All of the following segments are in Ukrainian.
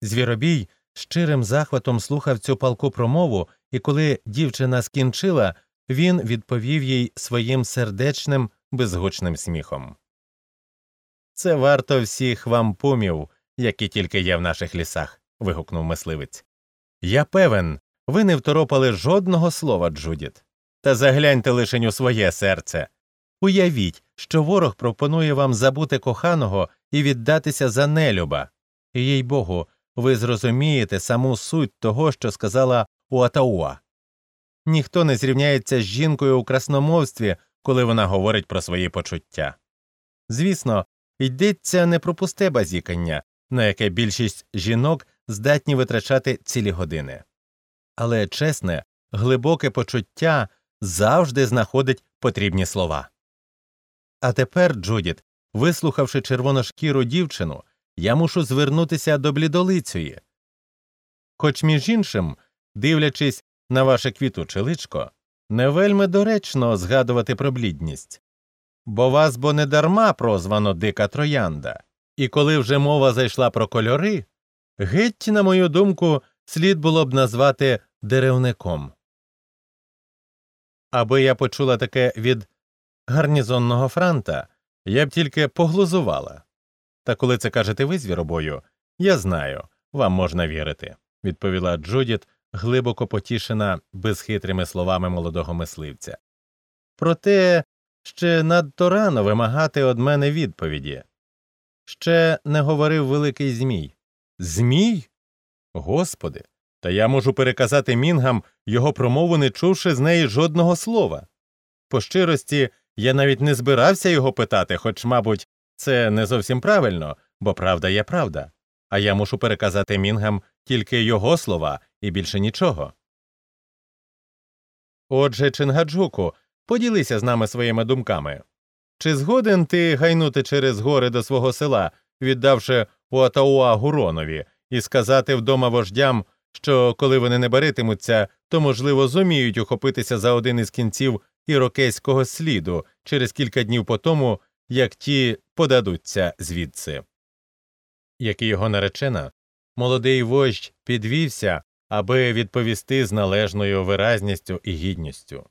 Звіробій щирим захватом слухав цю палку промову, і коли дівчина скінчила, він відповів їй своїм сердечним, безгучним сміхом. «Це варто всіх вампумів, які тільки є в наших лісах», – вигукнув мисливець. «Я певен, ви не второпали жодного слова, Джудіт. Та загляньте лишень у своє серце. Уявіть, що ворог пропонує вам забути коханого і віддатися за нелюба. І, їй-богу, ви зрозумієте саму суть того, що сказала Уатауа. Ніхто не зрівняється з жінкою у красномовстві, коли вона говорить про свої почуття. Звісно, йдеться не про пусте базікання, на яке більшість жінок здатні витрачати цілі години. Але чесне, глибоке почуття завжди знаходить потрібні слова. А тепер, Джудіт, вислухавши червоношкіру дівчину, я мушу звернутися до блідолицюї. Хоч, між іншим, дивлячись на ваше квітуче личко, не вельми доречно згадувати про блідність. Бо вас недарма прозвано Дика Троянда. І коли вже мова зайшла про кольори, геть, на мою думку, слід було б назвати деревником. Аби я почула таке від гарнізонного франта, я б тільки поглузувала. Та коли це кажете ви, звіробою, я знаю, вам можна вірити, відповіла Джудіт, глибоко потішена безхитрими словами молодого мисливця. Проте ще надто рано вимагати од мене відповіді. Ще не говорив великий Змій. Змій? Господи, та я можу переказати мінгам його промову, не чувши з неї жодного слова. По щирості, я навіть не збирався його питати, хоч, мабуть, це не зовсім правильно, бо правда є правда. А я мушу переказати мінгам тільки його слова і більше нічого. Отже, Чингаджуку, поділися з нами своїми думками. Чи згоден ти гайнути через гори до свого села, віддавши Уатауа Гуронові, і сказати вдома вождям, що коли вони не баритимуться, то, можливо, зуміють ухопитися за один із кінців ірокезького сліду через кілька днів по тому, як ті подадуться звідси? Як і його наречена, молодий вождь підвівся, аби відповісти з належною виразністю і гідністю.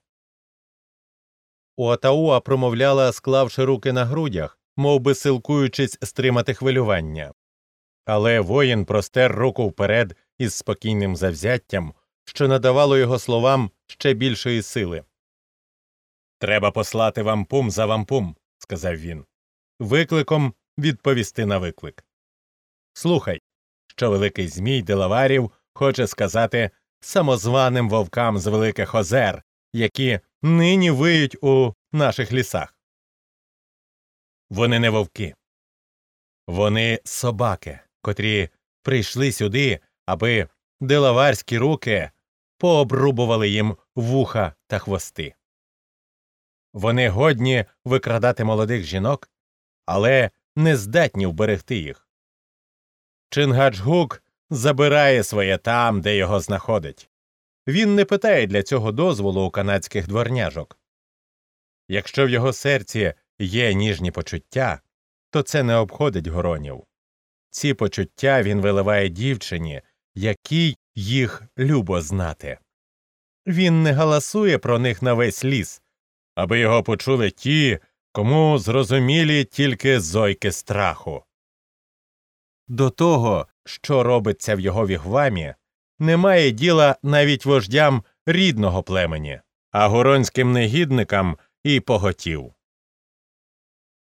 Уатауа промовляла, склавши руки на грудях, мов би силкуючись стримати хвилювання. Але воїн простер руку вперед із спокійним завзяттям, що надавало його словам ще більшої сили. «Треба послати вампум за вампум», – сказав він, – «викликом відповісти на виклик. Слухай, що великий Змій Делаварів хоче сказати самозваним вовкам з Великих Озер, які нині виють у наших лісах. Вони не вовки. Вони собаки, котрі прийшли сюди, аби делаварські руки пообрубували їм вуха та хвости. Вони годні викрадати молодих жінок, але не здатні вберегти їх. Чингаджгук забирає своє там, де його знаходить. Він не питає для цього дозволу у канадських дворняжок. Якщо в його серці є ніжні почуття, то це не обходить горонів. Ці почуття він виливає дівчині, якій їх любо знати. Він не галасує про них на весь ліс, аби його почули ті, кому зрозумілі тільки зойки страху. До того, що робиться в його вігвамі, немає діла навіть вождям рідного племені, а гуронським негідникам і поготів.